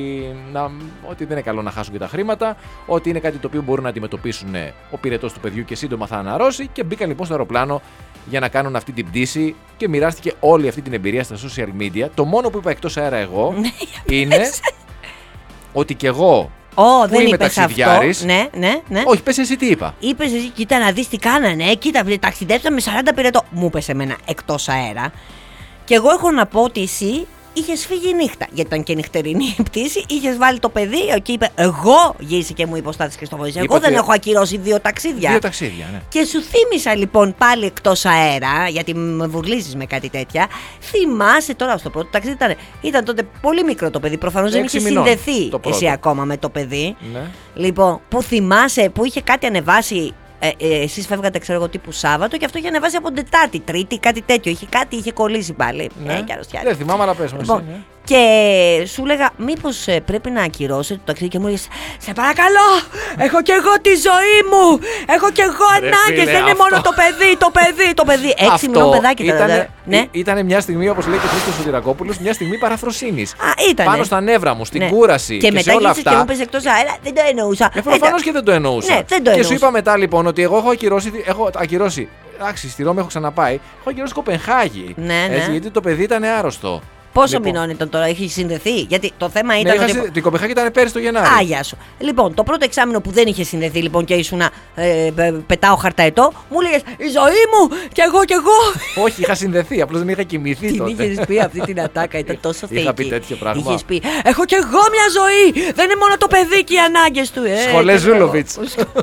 να, ότι δεν είναι καλό να χάσουν και τα χρήματα, ότι είναι κάτι το οποίο μπορούν να αντιμετωπίσουν ο πυρετός του παιδιού και σύντομα θα αναρρώσει. Και μπήκαν λοιπόν στο αεροπλάνο για να κάνουν αυτή την πτήση και μοιράστηκε όλη αυτή την εμπειρία στα social media. Το μόνο που είπα εκτός αέρα εγώ είναι ότι κι εγώ. Ω, που δεν είμαι είπες αυτό. ταξιδιάρης. Ναι, ναι, ναι. Όχι, πες εσύ τι είπα. Είπες εσύ, κοίτα να δεις τι κάνανε. Κοίτα, ταξιδέψαμε με σαράντα πυρετό. Μου είπες εμένα εκτός αέρα. Και εγώ έχω να πω ότι εσύ είχες φύγει νύχτα. Γιατί ήταν και νυχτερινή η πτήση. Είχες βάλει το παιδί και είπε: εγώ γύρισε και μου υποστάτης Χριστόφορος. Εγώ Είπα δεν ότι- έχω ακυρώσει δύο ταξίδια. Δύο ταξίδια, ναι. Και σου θύμισα λοιπόν πάλι εκτός αέρα, γιατί με βουρλίζεις με κάτι τέτοια. Θυμάσαι τώρα στο πρώτο ταξίδι ήταν, ήταν τότε πολύ μικρό το παιδί. Προφανώς δεν Έξι είχε μηνών συνδεθεί το πρώτο. εσύ ακόμα με το παιδί. Ναι. Λοιπόν, που θυμάσαι που είχε κάτι ανεβάσει. Ε, ε, εσείς φεύγατε, ξέρω εγώ, τύπου Σάββατο και αυτό είχε ανεβάσει από την Τετάρτη, Τρίτη, κάτι τέτοιο. Είχε κάτι, είχε κολλήσει πάλι. Ναι. Ε, και αρρωστιάζει. Δεν θυμάμαι, αλλά πες μου. Λοιπόν, εσύ, ναι. και σου έλεγα, μήπως ε, πρέπει να ακυρώσετε το ταξίδι και μου έλεγες, σε παρακαλώ, έχω κι εγώ τη ζωή μου, έχω κι εγώ Ρε ανάγκες, φίλε, δεν είναι αυτό- μόνο το παιδί, το παιδί, το παιδί. Έξι Αυτό μηνών παιδάκι τώρα. ήτανε- δε. Ναι. ή- Ήτανε μια στιγμή, όπως λέει και ο Χρήστος Σωτηρακόπουλος, μια στιγμή παραφροσύνης. Α, ήτανε. Πάνω στα νεύρα μου, στην Ναι. κούραση Και και, μετά σε όλα γύρισες και μου αυτά. είπες εκτός αέρα, δεν το εννοούσα. Ε, προφανώς και δεν το εννοούσα. Ναι, δεν το και σου εννοούσα. είπα μετά λοιπόν ότι εγώ έχω ακυρώσει. Έχω ακυρώσει. Εντάξει, στη Ρώμη έχω ξαναπάει. Έχω ακυρώσει Κοπενχάγη. Ναι, ναι. Έτσι, γιατί το παιδί ήταν άρρωστο. Πόσο Λοιπόν, μηνών ήταν τώρα, έχει συνδεθεί, γιατί το θέμα Ναι, ήταν είχα ότι... συ- την Κοπενχάγη ήταν πέρυσι το Γενάρη. Α, γεια σου. Λοιπόν, το πρώτο εξάμηνο που δεν είχε συνδεθεί λοιπόν και ήσουν ε, ε, πετάω χαρταετό, μου έλεγε η ζωή μου κι εγώ κι εγώ. Όχι, είχα συνδεθεί, απλώς δεν είχα κοιμηθεί Την τότε. είχε πει αυτή την ατάκα, ήταν τόσο θεϊκή. Είχα πει τέτοιο πράγμα. Είχες πει, έχω κι εγώ μια ζωή. Δεν είναι μόνο το παιδί και οι ανάγκες του. Ε, Σχολές και εγώ. Ζούλοβιτς.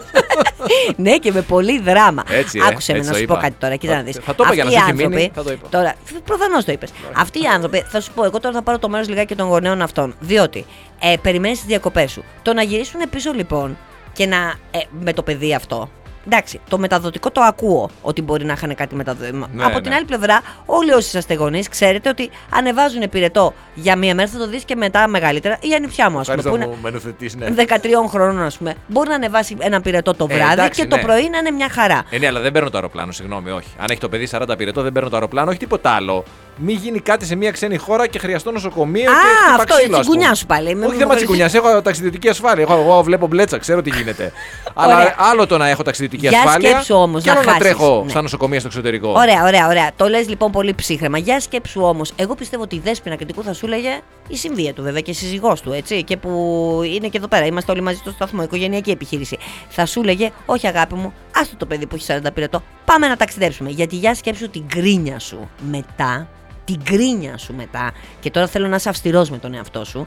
Ναι, και με πολύ δράμα. Έτσι, ε, Άκουσε με έτσι να το σου πω είπα. κάτι τώρα, κοίτα να δεις. Θα το είπα για να Αυτοί σου οι έχει μείνει, άνθρωποι- θα το είπα. Τώρα, προφανώς το είπες. Αυτοί οι άνθρωποι, θα σου πω, εγώ τώρα θα πάρω το μέρος λιγάκι των γονέων αυτών. Διότι ε, περιμένεις τις διακοπές σου. Το να γυρίσουν πίσω λοιπόν και να. Ε, με το παιδί αυτό. Εντάξει, το μεταδοτικό το ακούω ότι μπορεί να είχαν κάτι μεταδοτικό. Ναι, Από ναι. την άλλη πλευρά, όλοι όσοι είσαστε γονείς, ξέρετε ότι ανεβάζουν πυρετό για μία μέρα, θα το δεις και μετά μεγαλύτερα. Η ανιψιά μου, α πούμε, Ευχαριστώ που που είναι μου μενουθετείς, ναι. δεκατρία χρονών, α πούμε, μπορεί να ανεβάσει ένα πυρετό το Ε, βράδυ εντάξει, και το ναι. πρωί να είναι μια χαρά. Ε, ναι, αλλά δεν παίρνω το αεροπλάνο, συγγνώμη, όχι. Αν έχει το παιδί σαράντα πυρετό, δεν παίρνω το αεροπλάνο, όχι τίποτα άλλο. Μην γίνει κάτι σε μια ξένη χώρα και χρειαστώ νοσοκομείο Α, και χτύπα αυτό, ξύλο, η ας πούμε. τσιγκουνιά σου πάλι. Όχι θέμα τσιγκουνιά, έχω ταξιδιωτική ασφάλεια. Εγώ, εγώ βλέπω μπλέτσα, ξέρω τι γίνεται. Αλλά Ωραία. άλλο το να έχω ταξιδιωτική Για ασφάλεια. σκέψου όμως, και να άλλο να χάσεις. τρέχω Ναι. στα νοσοκομεία στο εξωτερικό. Ωραία, ωραία, ωραία. Το λες λοιπόν πολύ ψύχρεμα. Για σκέψου όμως, εγώ πιστεύω ότι η Δέσποινα Κρητικού θα σου έλεγε η συμβία του βέβαια και η σύζυγός του, έτσι. Και που είναι και εδώ πέρα, είμαστε όλοι μαζί στο σταθμό, οικογενειακή επιχείρηση. Θα σου έλεγε, όχι αγάπη μου, άστο το παιδί που έχει σαράντα πυρετό, πάμε να ταξιδέψουμε. Γιατί για σκέψου την γκρίνια σου μετά, την γκρίνια σου μετά, και τώρα θέλω να είσαι αυστηρός με τον εαυτό σου,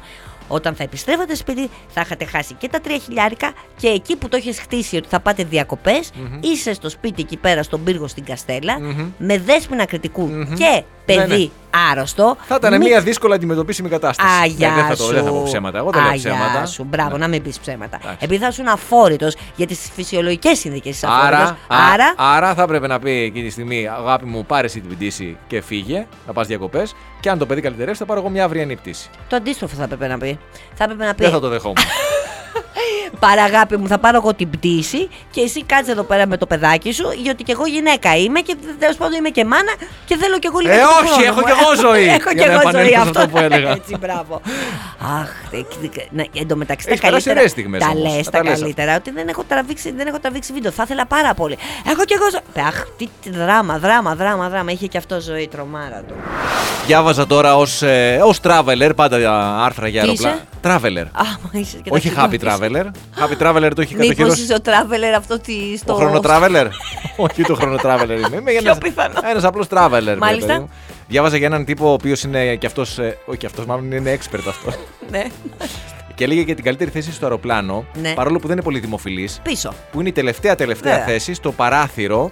Όταν θα επιστρέφατε σπίτι, θα είχατε χάσει και τα τρία χιλιάρικα και εκεί που το έχεις χτίσει ότι θα πάτε διακοπές, mm-hmm. είσαι στο σπίτι εκεί πέρα στον πύργο στην Καστέλα, mm-hmm. με Δέσποινα Κρητικού mm-hmm. και παιδί ναι, ναι. άρρωστο. Θα ήταν μη... μια δύσκολα αντιμετωπίσιμη κατάσταση. Αγιά ναι, δεν, θα το, σου. δεν θα πω ψέματα. Εγώ δεν λέω ψέματα. Σου, μπράβο, ναι. να μην πεις ψέματα. Άξι. Επειδή θα ήσουν αφόρητος για τις φυσιολογικές συνθήκες της άρα, άρα, άρα θα έπρεπε να πει εκείνη τη στιγμή, αγάπη μου, πάρε εσύ την πτήση και φύγε, να πας διακοπές. Και αν το παιδί καλυτερεύσει, θα πάρω εγώ μια αυριανή πτήση. Το αντίστροφο θα έπρεπε να πει. Θα έπρεπε να πει. Δεν θα το δεχόμουν. Παρά αγάπη μου, θα πάρω εγώ την πτήση και εσύ κάτσε εδώ πέρα με το παιδάκι σου, γιατί και εγώ γυναίκα είμαι και τέλος πάντων είμαι και μάνα και θέλω και εγώ λίγο. Ε, όχι, έχω και εγώ ζωή. Έχω και εγώ ζωή αυτό που έλεγα. Έτσι, μπράβο. Αχ, εντωμεταξύ τα καλύτερα. Τα λες τα καλύτερα, ότι δεν έχω τραβήξει βίντεο. Θα ήθελα πάρα πολύ. Έχω και εγώ ζωή. Αχ, τι δράμα, δράμα, δράμα, δράμα. Είχε και αυτό ζωή, τρομάρα του. Διάβαζα τώρα ως traveler, πάντα άρθρα για αεροπλάνα. Traveler. Όχι happy traveler. Happy traveler το έχει κατοχυρώσει. Μήπως είσαι ο traveler αυτό στο... Ο χρονοτράβελερ. Όχι το χρονοτράβελερ είμαι. Είμαι ένας απλός traveler. Μάλιστα. Διάβαζα για έναν τύπο ο οποίος είναι και αυτός, όχι και αυτός μάλλον είναι expert αυτό. Ναι. Και έλεγε για την καλύτερη θέση στο αεροπλάνο, παρόλο που δεν είναι πολύ δημοφιλής. Πίσω. Που είναι η τελευταία τελευταία θέση στο παράθυρο.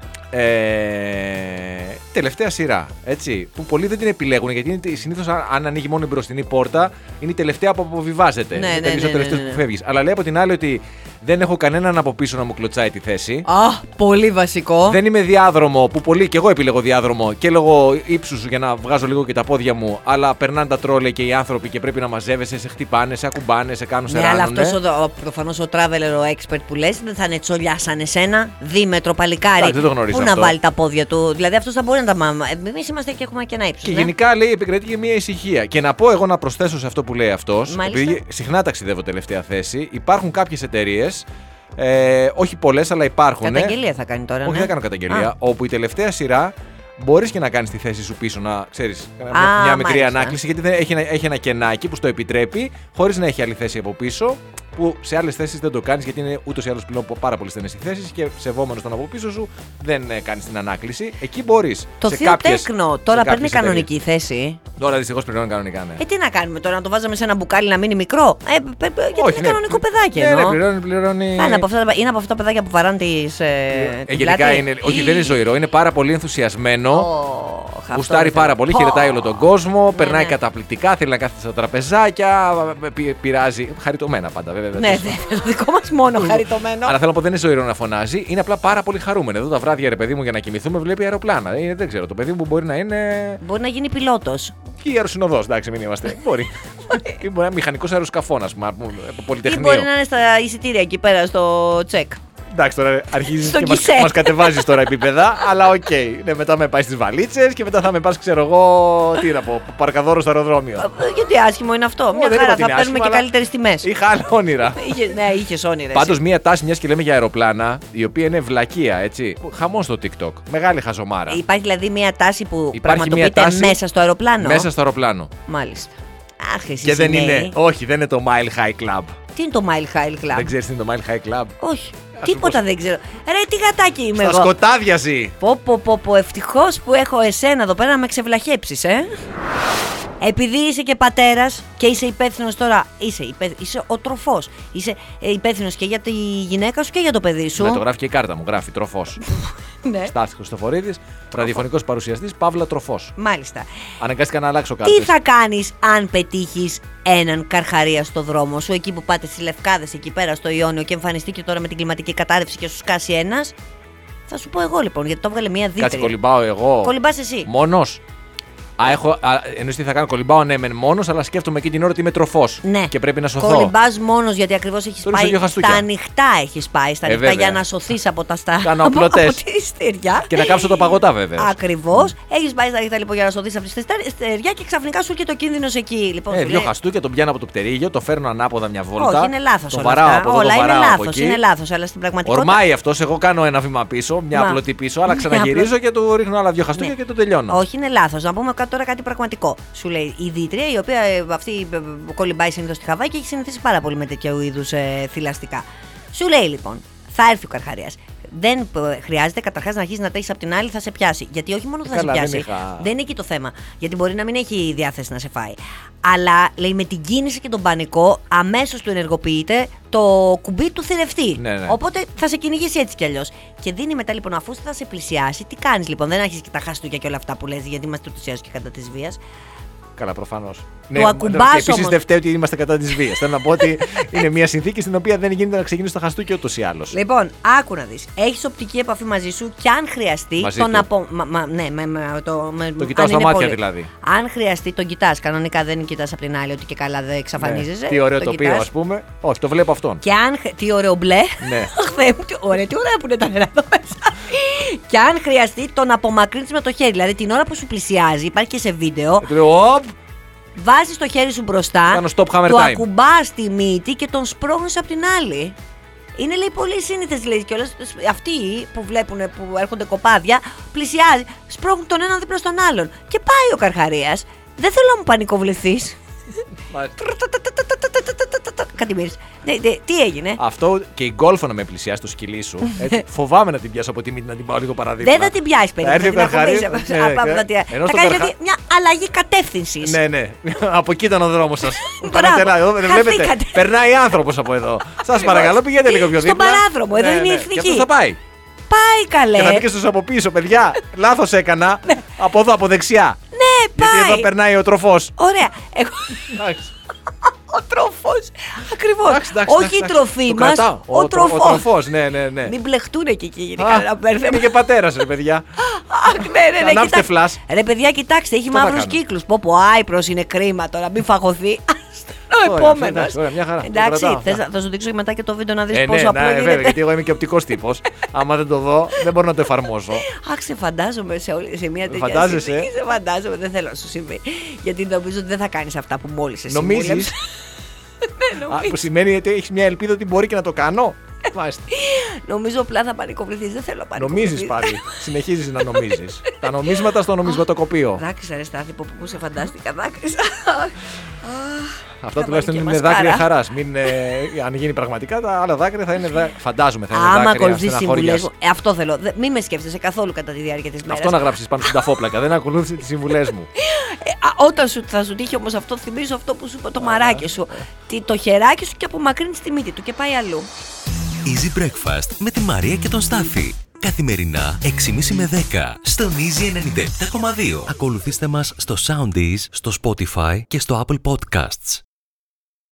Ε, τελευταία σειρά, έτσι, που πολλοί δεν την επιλέγουν γιατί συνήθως αν ανοίγει μόνο η μπροστινή πόρτα είναι η τελευταία που αποβιβάζεται. Ναι, είναι ναι, ο τελευταίος ναι, ναι. που φεύγεις. Αλλά λέει από την άλλη ότι δεν έχω κανέναν από πίσω να μου κλωτσάει τη θέση. Α, πολύ βασικό. Δεν είμαι διάδρομο που πολλοί και εγώ επιλέγω διάδρομο και λόγω ύψους για να βγάζω λίγο και τα πόδια μου. Αλλά περνάνε τα τρόλε και οι άνθρωποι και πρέπει να μαζεύεσαι, σε χτυπάνε, σε ακουμπάνε, σε κάνουν, σε ναι, ράνουνε. Αλλά αυτός προφανώς ο traveler, ο expert που λες, δεν θα είναι τσολιά σαν εσένα, δίμετρο παλικάρι. Ά, δεν το γνωρίζω. Πού να βάλει τα πόδια του. Δηλαδή αυτό θα μπορεί να τα μάμα. Εμείς είμαστε και έχουμε και ένα ύψος. Και ναι? γενικά λέει επικρατεί και μια ησυχία. Και να πω εγώ να προσθέσω σε αυτό που λέει αυτός, επειδή συχνά ταξιδεύω τελευταία θέση, υπάρχουν κάποιες εταιρείες. Ε, όχι πολλές, αλλά υπάρχουν. Καταγγελία θα κάνει τώρα. Όχι, ναι? δεν κάνω καταγγελία. Α. Όπου η τελευταία σειρά μπορείς και να κάνεις τη θέση σου πίσω, να ξέρεις, Α, μια μικρή μάλιστα. ανάκληση, γιατί δεν, έχει, ένα, έχει ένα κενάκι που στο επιτρέπει, χωρίς να έχει άλλη θέση από πίσω. Που σε άλλες θέσεις δεν το κάνεις γιατί είναι ούτως ή άλλως πλέον πάρα πολύ στενές οι θέσεις και σεβόμενος τον από πίσω σου δεν κάνεις την ανάκληση. Εκεί μπορείς. Το σε θείο κάποιες, τέκνο τώρα παίρνει κανονική θέση. Τώρα δυστυχώς πληρώνει κανονικά, ναι. Ε, τι να κάνουμε τώρα, να το βάζαμε σε ένα μπουκάλι να μείνει μικρό. Ε, πε, πε, γιατί όχι, είναι ναι. κανονικό παιδάκι ναι, ενώ. Ναι, πληρώνει, πληρώνει... Είναι, από αυτά, είναι από αυτά τα παιδάκια που βαράνε τις. Ε, ε, γενικά είναι. Όχι, δεν είναι ζωηρό, είναι πάρα πολύ ενθουσιασμένο. Oh, γουστάρει πάρα πολύ, oh. χαιρετάει όλο τον κόσμο, ναι, περνάει ναι. καταπληκτικά, θέλει να κάθεται στα τραπεζάκια, πειράζει. Χαριτωμένα πάντα, βέβαια. Ναι, το δικό μας μόνο χαριτωμένο. Αλλά θέλω να πω δεν είναι ζωηρό να φωνάζει, είναι απλά πάρα πολύ χαρούμενο. Εδώ τα βράδια, ρε παιδί μου, για να κοιμηθούμε, βλέπει αεροπλάνα. Ε, δεν ξέρω, το παιδί μου μπορεί να είναι. Μπορεί να γίνει πιλότος. Και αεροσυνοδός, εντάξει, μην είμαστε. Μπορεί. Ή μπορεί να είναι μηχανικός αεροσκαφών, ας πούμε, πολυτεχνείο. Ή μπορεί να είναι στα εισιτήρια εκεί πέρα στο τσεκ. Εντάξει, τώρα αρχίζεις και μας, μας κατεβάζεις τώρα επίπεδα, αλλά οκ. Okay. Ναι, μετά με πάει στις βαλίτσες και μετά θα με πας, ξέρω εγώ, τι να πω, παρκαδόρο στο αεροδρόμιο. Γιατί άσχημο είναι αυτό. Μια χαρά, θα παίρνουμε και καλύτερες τιμές. Είχα άλλα όνειρα. Είχε, ναι, είχες όνειρα. Πάντως, μία τάση, μιας και λέμε για αεροπλάνα, η οποία είναι βλακεία, έτσι. Χαμός στο TikTok. Μεγάλη χαζομάρα. Υπάρχει δηλαδή μία τάση που Υπάρχει πραγματοποιείται τάση μέσα στο αεροπλάνο. Μέσα στο αεροπλάνο. Μάλιστα. Αχ, εσύ και δεν νέοι. είναι, όχι, δεν είναι το Mile High Club. Τι είναι το Mile High Club? Δεν ξέρεις τι είναι το Mile High Club? Όχι. Τίποτα πώς... δεν ξέρω. Ρε, τι γατάκι είμαι Στα εγώ. Στα σκοτάδια ζει. Πω, πω, πω, πω. Ευτυχώς που έχω εσένα εδώ πέρα να με ξεβλαχέψεις, ε. Επειδή είσαι και πατέρας και είσαι υπεύθυνος τώρα, είσαι, υπεύθυνος, είσαι ο τροφός. Είσαι υπεύθυνος και για τη γυναίκα σου και για το παιδί σου. Ναι, το γράφει και η κάρτα μου, γράφει τροφός. Ναι. Στάθη Χριστοφορίδης, ραδιοφωνικός παρουσιαστής, Παύλα τροφός. Μάλιστα. Αναγκάστηκα να αλλάξω κάρτες. Τι θα κάνεις αν πετύχεις έναν καρχαρία στο δρόμο σου, εκεί που πάτε στις Λευκάδες, εκεί πέρα στο Ιόνιο και εμφανιστεί και τώρα με την κλιματική κατάρρευση και σου σκάσει ένας? Θα σου πω εγώ λοιπόν, γιατί το έβγαλε μία δίτερη. Κάτσε, κολυμπάω εγώ. Κολυμπάς εσύ. Μόνος. Α, έχω, α, εννοείς τι θα κάνω, κολυμπάω ναι μεν μόνος, αλλά σκέφτομαι εκείνη την ώρα ότι είμαι τροφός. Ναι. Και πρέπει να σωθώ. Κολυμπάς μόνος γιατί ακριβώς έχεις Τώρα πάει στα ανοιχτά, έχεις πάει στα ε, ανοιχτά για να σωθείς από τα στα... Κάνω από, απλωτές. από τη στεριά. Και να κάψω τα παγωτά βέβαια. Ακριβώς. Mm. Έχεις πάει στα ανοιχτά λοιπόν για να σωθείς από τη στεριά και ξαφνικά σου και το κίνδυνος εκεί. Λοιπόν, ε, δύο χαστούκια, τον πιάνω από το πτερίγιο, το φέρνω ανάποδα μια βόλτα. Όχι, είναι λάθος όλα βαράω αυτά. από εδώ, Όλα το είναι λάθος, εκεί. είναι λάθος, αλλά στην πραγματικότητα. Ορμάει αυτός, εγώ κάνω ένα βήμα πίσω, μια απλωτή πίσω, αλλά ξαναγυρίζω και του ρίχνω άλλα δύο χαστούκια και το τελειώνω. Όχι, είναι λάθος. Να πούμε τώρα κάτι πραγματικό. Σου λέει η δίτρια, η οποία αυτή κολυμπάει συνήθως στη Χαβάη και έχει συνηθίσει πάρα πολύ με τέτοιου είδους ε, θηλαστικά. Σου λέει λοιπόν, θα έρθει ο καρχαρίας. δεν χρειάζεται καταρχάς να αρχίσει να τρέχεις από την άλλη, θα σε πιάσει. Γιατί όχι μόνο θα Καλά, σε πιάσει. δεν, είχα... δεν είναι εκεί το θέμα. Γιατί μπορεί να μην έχει διάθεση να σε φάει. Αλλά λέει με την κίνηση και τον πανικό, αμέσως του ενεργοποιείται το κουμπί του θηρευτή. Ναι, ναι. Οπότε θα σε κυνηγήσει έτσι κι αλλιώς. Και δίνει μετά λοιπόν, αφού θα σε πλησιάσει, τι κάνεις λοιπόν? Δεν αρχίζεις και τα χαστούκια και όλα αυτά που λες, γιατί είμαστε ούτως ή άλλως και κατά της βίας. Καλά, προφανώς. Το Ναι, ακουμπάς και επίσης όμως. δεν φταίει ότι είμαστε κατά της βίας. Θέλω να πω ότι είναι μια συνθήκη στην οποία δεν γίνεται να ξεκινήσει το χαστούκι ούτως ή άλλως. Λοιπόν, άκου να δεις. Έχεις οπτική επαφή μαζί σου και αν χρειαστεί. Μαζί τον του. απο... μα, μα, ναι, με, με, το, με, Το κοιτάω αν στα είναι μάτια πολύ. δηλαδή. Αν χρειαστεί, τον κοιτάς. Κανονικά δεν κοιτάς από την άλλη ότι και καλά δεν εξαφανίζεσαι. Ναι. Τι ωραίο τον τοπίο, κοιτάς. ας πούμε. Όχι, το βλέπω αυτόν. Και αν. χρ- Τι ωραίο μπλε. Ναι. Αχ, Θεέ μου, τι ωραία, τι ωραία που είναι τα νερά εδώ μέσα. Και αν χρειαστεί, τον απομακρύνεις με το χέρι. Δηλαδή την ώρα που σου πλησιάζει, υπάρχει και σε βίντεο. Και του λέω, «Οπ, Βάζεις το χέρι σου μπροστά, Κάνω stop hammer το time. ακουμπάς τη μύτη και τον σπρώχνεις από την άλλη. Είναι λέει πολύ σύνηθες λέει κιόλας. Αυτοί που βλέπουν που έρχονται κοπάδια, πλησιάζει, σπρώχνουν τον έναν δίπλα στον άλλον. Και πάει ο Καρχαρίας. Δεν θέλω να μου πανικοβληθείς. Μάλιστα. Κάτι μύρις. Ναι, ναι, τι έγινε? Αυτό και η γκόλφο να με πλησιάσει το σκυλί σου. Έτσι, φοβάμαι να την πιάσω από τη μύτη να την πάω λίγο παραδείγμα. Δεν θα την πιάσει Θα έρθει ο περίπου. Καρχαρίας. Ναι, ναι, ενώ Θα στον κάνει Καρχα- δηλαδή μια αλλαγή κατεύθυνση. Ναι, ναι. Από εκεί ήταν ο δρόμο σα. Μπράβο. Δεν βλέπετε. Χαθήκατε. Περνάει άνθρωπο από εδώ. Σα παρακαλώ, πηγαίνετε λίγο πιο Στον δίπλα. παράδρομο, εδώ Ναι, είναι η ναι. εθνική. Και αυτό θα πάει. Πάει καλέ. Και θα πει και στου από πίσω, παιδιά. Λάθο έκανα. Από εδώ, από δεξιά. Ναι, Γιατί πάει. εδώ περνάει ο τροφό. Ωραία. Εγώ... Ο τροφός. Ακριβώς. Όχι η τροφή μας. Ο Ο τροφός. τροφό, ναι, ναι, ναι. Μην μπλεχτούν και εκεί. Γιατί Α, κανένα μπέρδεμα. Είναι και πατέρα, ρε παιδιά. Αχ, ναι, ναι, ναι. Ανάψτε κοιτάξτε. φλας. Ρε, παιδιά, κοιτάξτε, έχει Αυτό θα μαύρους κάνω. κύκλους. Πω, πω, άϊπρος είναι κρίμα τώρα. Μην φαγωθεί. Ο Ωραία, επόμενος. εντάξει, ωραία, μια χαρά. Το Εντάξει, κρατάω. θες να- θα σου δείξω μετά και το βίντεο να δεις Ε, πόσο ναι, απλό ναι, βέβαια, γίνεται. γιατί εγώ είμαι και οπτικός τύπος. Άμα δεν το δω, δεν μπορώ να το εφαρμόσω. Αχ, σε φαντάζομαι σε, όλη- σε μια τέτοια Φαντάζεσαι? συνθήκη. Σε φαντάζομαι, δεν θέλω να σου συμβεί. Γιατί νομίζω ότι δεν θα κάνεις αυτά που μόλις εσύ Νομίζεις? συμβούλεψες. Ναι, Α, νομίζω. που σημαίνει ότι έχει μια ελπίδα ότι μπορεί και να το κάνω. Μάλιστα. Νομίζω απλά θα πανικοβληθείς. Δεν θέλω να πανικοβληθείς. Νομίζει πάλι. Συνεχίζει να νομίζει. Τα νομίσματα στο νομισματοκοπείο. Δάκρυσα ρε Στάθη που, που σε φαντάστηκα, δάκρυσα. Αυτά θα τουλάχιστον βάλει και είναι μασκάρα. δάκρυα χαρά. Ε, αν γίνει πραγματικά, τα άλλα δάκρυα θα είναι. Δά... Φαντάζομαι θα είναι Άμα δάκρυα ακολουθείς συμβουλές στεναχώριας. μου, ε, αυτό θέλω. Δε- Μην με σκέφτεσαι καθόλου κατά τη διάρκεια της μέρας. Αυτό να γράψει πάνω στην ταφόπλακα. Δεν ακολούθησε τι συμβουλέ μου. Ε, α, όταν σου, θα σου τύχει όμως αυτό, θυμίζω αυτό που σου είπα το μαράκι σου. Τι, το χεράκι σου και απομακρύνεις τη μύτη του και πάει αλλού. Easy Breakfast με τη Μαρία και τον Στάφη. Καθημερινά έξι και μισή με δέκα στον Easy ενενήντα επτά κόμμα δύο. Ακολουθήστε μας στο Soundees, στο Spotify και στο Apple Podcasts.